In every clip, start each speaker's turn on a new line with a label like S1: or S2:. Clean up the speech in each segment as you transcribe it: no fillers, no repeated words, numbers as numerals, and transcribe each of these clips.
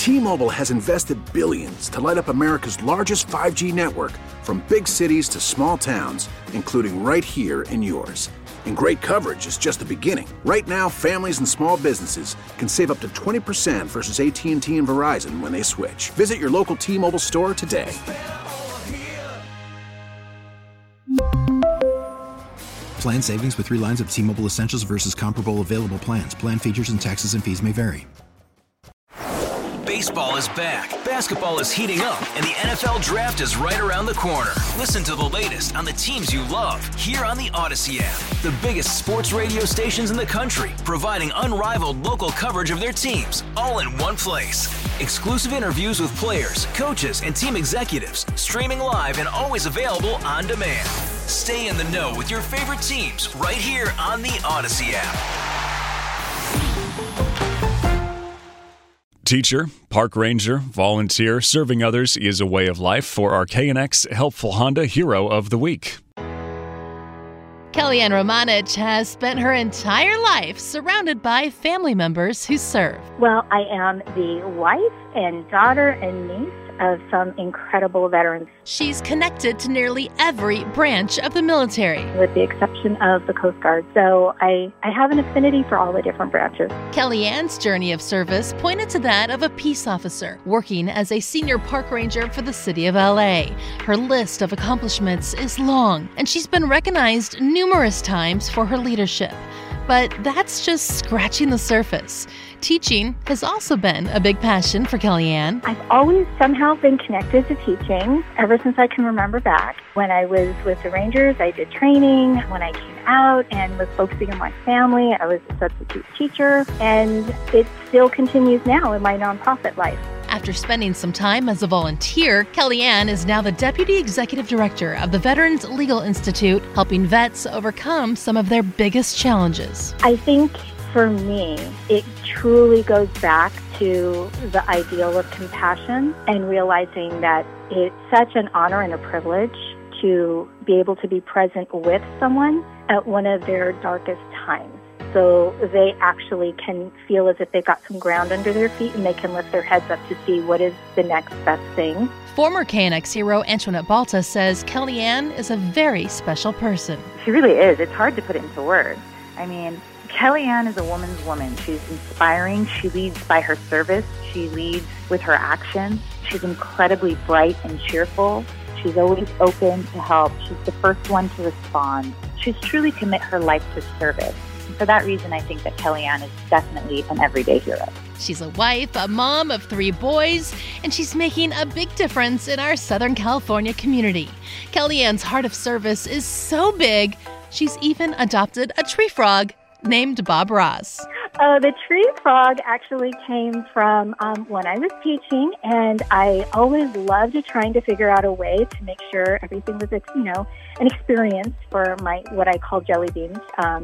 S1: T-Mobile has invested billions to light up America's largest 5G network, from big cities to small towns, including right here in yours. And great coverage is just the beginning. Right now, families and small businesses can save up to 20% versus AT&T and Verizon when they switch. Visit your local T-Mobile store today.
S2: Plan savings with 3 lines of T-Mobile Essentials versus comparable available plans. Plan features and taxes and fees may vary.
S3: Baseball is back, basketball is heating up, and the NFL Draft is right around the corner. Listen to the latest on the teams you love here on the Odyssey app. The biggest sports radio stations in the country, providing unrivaled local coverage of their teams, all in one place. Exclusive interviews with players, coaches, and team executives, streaming live and always available on demand. Stay in the know with your favorite teams right here on the Odyssey app.
S4: Teacher, park ranger, volunteer, serving others is a way of life for our KNX Helpful Honda Hero of the Week.
S5: Kellyanne Romanich has spent her entire life surrounded by family members who serve.
S6: Well, I am the wife and daughter and niece of some incredible veterans.
S5: She's connected to nearly every branch of the military,
S6: with the exception of the Coast Guard. So I have an affinity for all the different branches.
S5: Kellyanne's journey of service pointed to that of a peace officer, working as a senior park ranger for the city of LA. Her list of accomplishments is long, and she's been recognized numerous times for her leadership. But that's just scratching the surface. Teaching has also been a big passion for Kellyanne.
S6: I've always somehow been connected to teaching ever since I can remember back. When I was with the Rangers, I did training. When I came out and was focusing on my family, I was a substitute teacher. And it still continues now in my nonprofit life.
S5: After spending some time as a volunteer, Kellyanne is now the Deputy Executive Director of the Veterans Legal Institute, helping vets overcome some of their biggest challenges.
S6: I think for me, it truly goes back to the ideal of compassion and realizing that it's such an honor and a privilege to be able to be present with someone at one of their darkest times. So they actually can feel as if they've got some ground under their feet and they can lift their heads up to see what is the next best thing.
S5: Former KNX hero Antoinette Balta says Kellyanne is a very special person.
S7: She really is. It's hard to put it into words. I mean, Kellyanne is a woman's woman. She's inspiring. She leads by her service. She leads with her actions. She's incredibly bright and cheerful. She's always open to help. She's the first one to respond. She's truly commit her life to service. And for that reason, I think that Kellyanne is definitely an everyday hero.
S5: She's a wife, a mom of 3 boys, and she's making a big difference in our Southern California community. Kellyanne's heart of service is so big, she's even adopted a tree frog named Bob Ross.
S6: The tree frog actually came from when I was teaching, and I always loved trying to figure out a way to make sure everything was, an experience for my what I call jelly beans,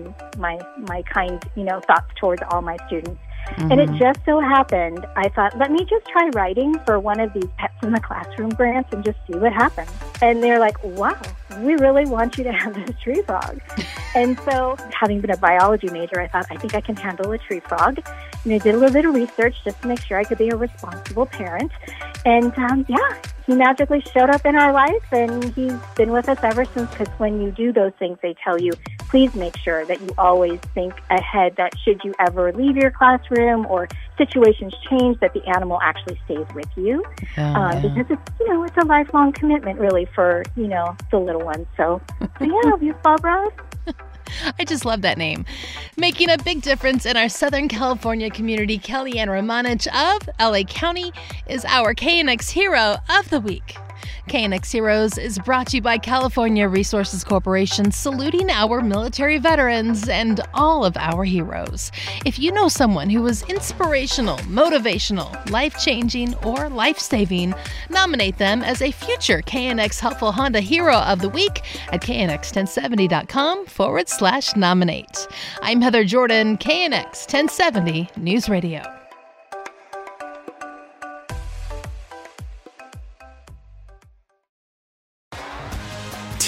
S6: my kind, thoughts towards all my students. Mm-hmm. And it just so happened, I thought, let me just try writing for one of these Pets in the Classroom grants and just see what happens. And they're like, wow, we really want you to have this tree frog. And so, having been a biology major, I thought, I think I can handle a tree frog. And I did a little bit of research just to make sure I could be a responsible parent. And he magically showed up in our life, and he's been with us ever since, because when you do those things, they tell you, please make sure that you always think ahead that should you ever leave your classroom or situations change, that the animal actually stays with you. Because it's a lifelong commitment really for, the little ones. So you Bob Ross.
S5: I just love that name. Making a big difference in our Southern California community, Kellyanne Romanich of LA County is our KNX Hero of the Week. KNX Heroes is brought to you by California Resources Corporation, saluting our military veterans and all of our heroes. If you know someone who was inspirational, motivational, life-changing, or life-saving, nominate them as a future KNX Helpful Honda Hero of the Week at knx1070.com/nominate. I'm Heather Jordan, KNX 1070 News Radio.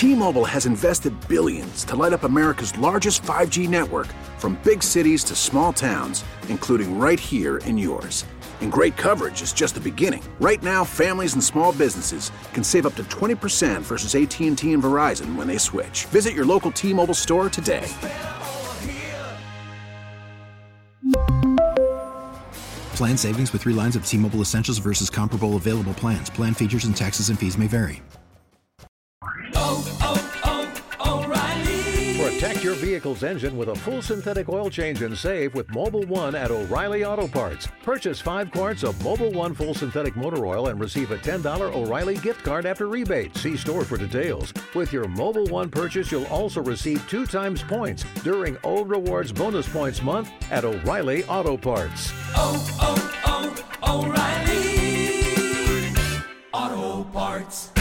S1: T-Mobile has invested billions to light up America's largest 5G network, from big cities to small towns, including right here in yours. And great coverage is just the beginning. Right now, families and small businesses can save up to 20% versus AT&T and Verizon when they switch. Visit your local T-Mobile store today.
S2: Plan savings with 3 lines of T-Mobile Essentials versus comparable available plans. Plan features and taxes and fees may vary.
S8: Protect your vehicle's engine with a full synthetic oil change and save with Mobil 1 at O'Reilly Auto Parts. Purchase 5 quarts of Mobil 1 full synthetic motor oil and receive a $10 O'Reilly gift card after rebate. See store for details. With your Mobil 1 purchase, you'll also receive 2 times points during O Rewards Bonus Points Month at O'Reilly Auto Parts.
S9: O'Reilly Auto Parts.